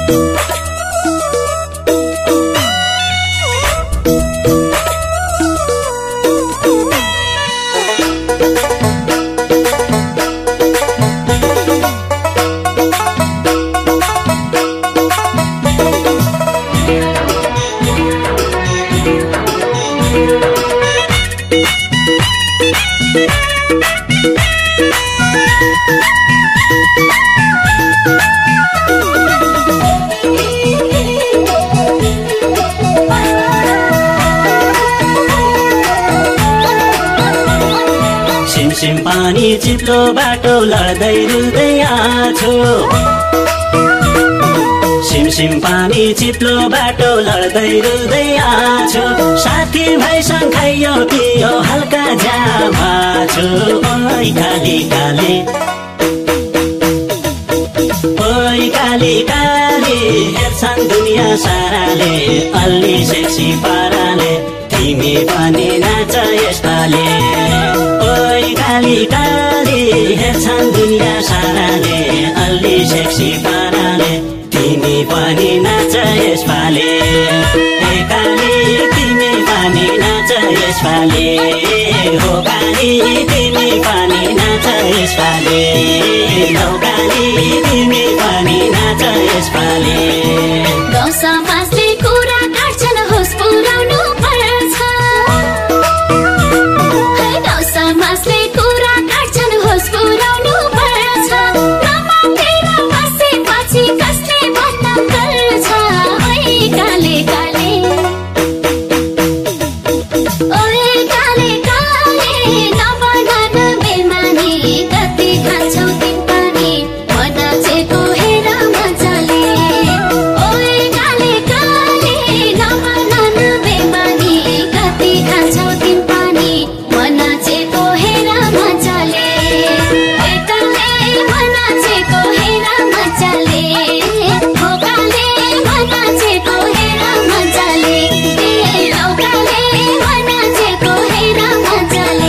सिमसिम पानी चिप्लो बाटो लड्दै रुँदै आछु सिमसिम पानी चिप्लो बाटो लड्दै रुँदै आछु साथी भाइसँग खाइयो पियो हल्का जामा छु ओइ काली काली ओइ काली काली हेर्छन् दुनिया साराले अलि सेक्सी पाराले तिमी पनि नाच यसपाले ओइ काली काली हेर्छन् दुनिया साराले अलि सेक्सी पाराले तिमी पनि नाच यसपाले हे काली तिमी पनि नाच यसपाले हो काली तिमी पनि नाच यसपाले लौ काली तिमी पनि नाच यसपाले गाउँ समाजले कुरा काट्छन् होस पुर्याउनु पर्छ गाउँ समाजले कुरा काट्छन् होस पुर्याउनु पर्छ नमानेर बसेपछि कसले भन्न पर्छ ओइ काले काले ओइ काले काले नबनान बेमानी कति खान्छौ तिमी पनि मनाचेको हेर मजाले ओइ काले काले नबनान बेमानी कति खान्छौ तिमी पनि मनाचेको हेर मजाले काले मनाचेको हेर मजाले हो काले मनाचेको हेर मजाले लौ काले मनाचेको हेर मजाले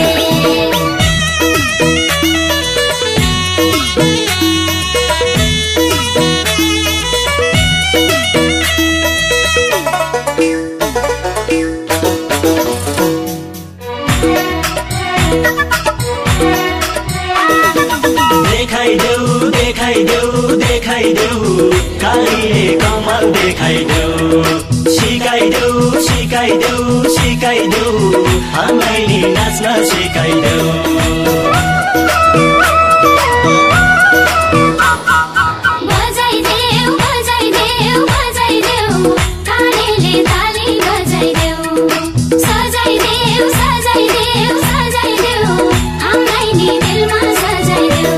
देखाइदेऊ कालीले कमल देखाइदेऊ सिकाइदेऊ हामीलाई नि नाच्न सिकाइदेऊ बजाइदेऊ बजाइदेऊ बजाइदेऊ तालीले ताली बजाइदेऊ सजाइदेऊ सजाइदेऊ सजाइदेऊ हामीलाई नि दिलमा सजाइदेऊ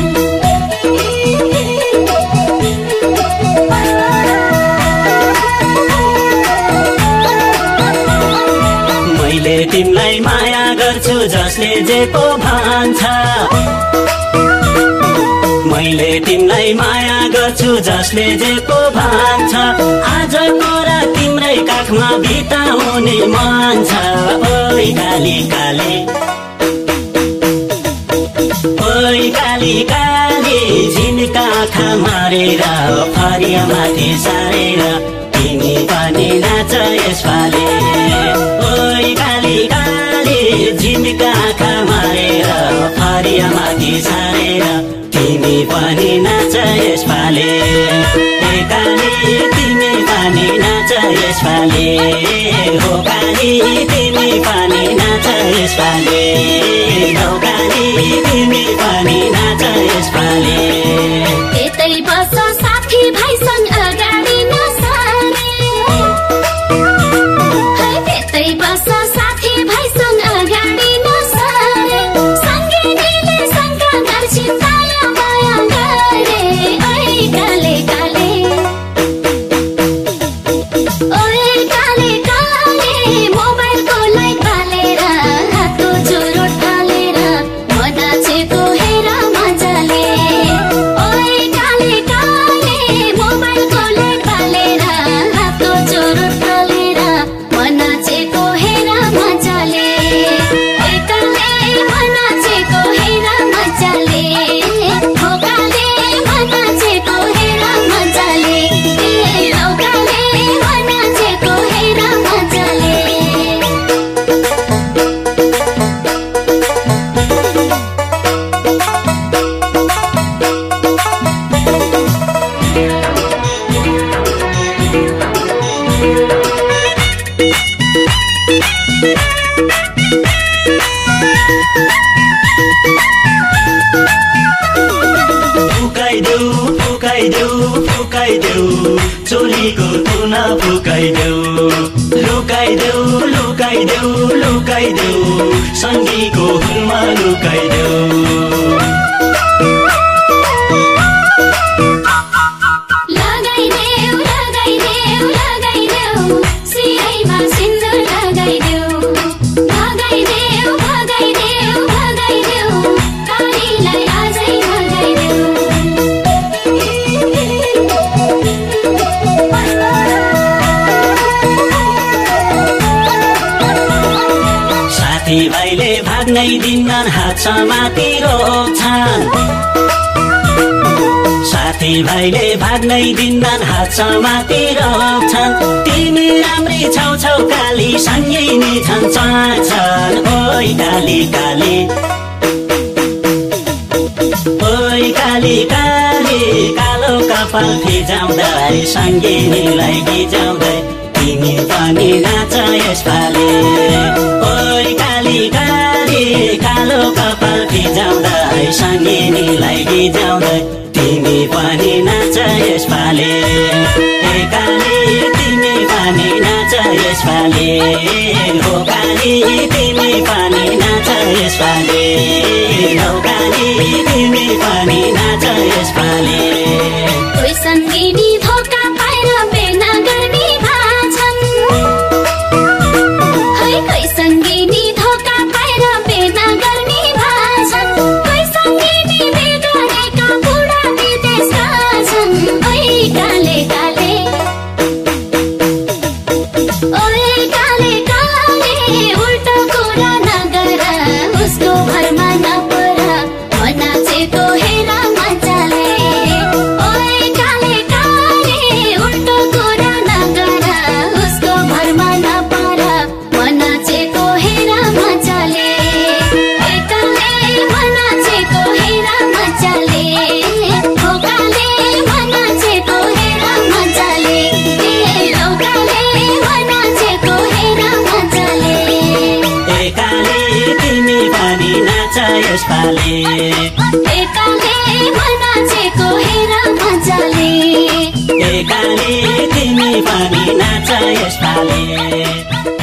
मैले तिमीलाई माया गर्छु जसले जे पो भन्छ मैले तिमीलाई माया गर्छु जसले जे पो भन्छ आजको रात तिम्रै काखमा बिताउने मन छ ओइ काली काली ओइ काली काली झिनका आँखा मारेर फरिया माथि सारेर तिमी पनि नाच यसपाले ओइ काली काली झिनका आँखा मारेर फरिया माथि सारेर तिमी पनि नाच यसपाले हे काली तिमी पनि नाच यसपाले हो काली तिमी पनि नाच यसपाले लौ काली तिमी पनि नाच यसपाले त्यतै बस साथी भाइसँग अगाडि नसरे त्यतै बस साथी भाइसँग अगाडि नसरे सँगैले शङ्का गर्छिन् माया माया गरे ओइ काले काले ओइ काले काले मोबाइलको लाइट बालेर हातको चुरोट फालेर मनाचेको हेर मजाले फुकाइदेऊ फुकाइदेऊ फुकाइदेऊ चोलीको तुना फुकाइदेऊ लुकाइदेऊ लुकाइदेऊ लुकाइदेऊ सङ्गीको हुलमा लुकाइदेऊ साथीभाइले भाग्नै दिन्नन् हात समाती रोक्छन् साथीभाइले भाग्नै दिन्नन् हात समाती रोक्छन् तिमी राम्री छौ छौ काली सँगै नि छन् चाहन्छन् ओइ काली काली ओइ काली काली कालो कपाल फिजाउँदै सँगै निलाई गिजाउँदै तिमी पनि नाच यसपालि ओइ काली काली कालो कपाल फिजाउँदै सँगै निलाई गिजाउँदै तिमी पनि नाच यसपालि ए काली तिमी पनि नाच यसपालि हो काली तिमी पनि नाच यसपालि हो काली तिमी पनि नाच यसपालि कोही सङ्गिनी धोका पाएर बेना गर्ने भाछन् है कोही सङ्गिनी धोका पाएर बेना गर्ने भाछन् कोही सङ्गिनी बिगारेका बुढा विदेशका छन् ओइ काले काले ओइ काले काले उल्टो कुरा नगर उसको भरमा नपर नाचेको हेर मजाले ओइ काले काले उल्टो कुरा नगर उसको भरमा नपर नाचेको हेर मजाले काले नाचेको हेर मजाले हो काले नाचेको हेर मजाले लौ काले नाचेको हेर मजाले ए काली तिमी पनि नाच यसपालि ए काले नाचेको हेर मजाले ए काली तिमी पनि नाच यसपालि